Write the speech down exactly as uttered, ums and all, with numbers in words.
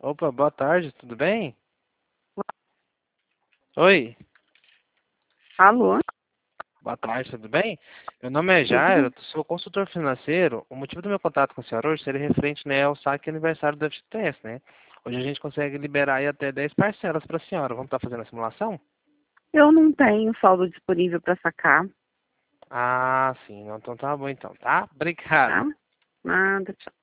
Opa, boa tarde, tudo bem? Oi, Alô? boa tarde, tudo bem? Meu nome é Tudo Jairo, bem? sou consultor financeiro. O motivo do meu contato com a senhora hoje seria referente, né, ao saque aniversário do F G T S, né? Hoje a gente consegue liberar aí até dez parcelas para a senhora. Vamos estar fazendo a simulação? Eu não tenho saldo disponível para sacar, Ah, sim, não, então tá bom então, tá? tá? Obrigado. Nada, tchau.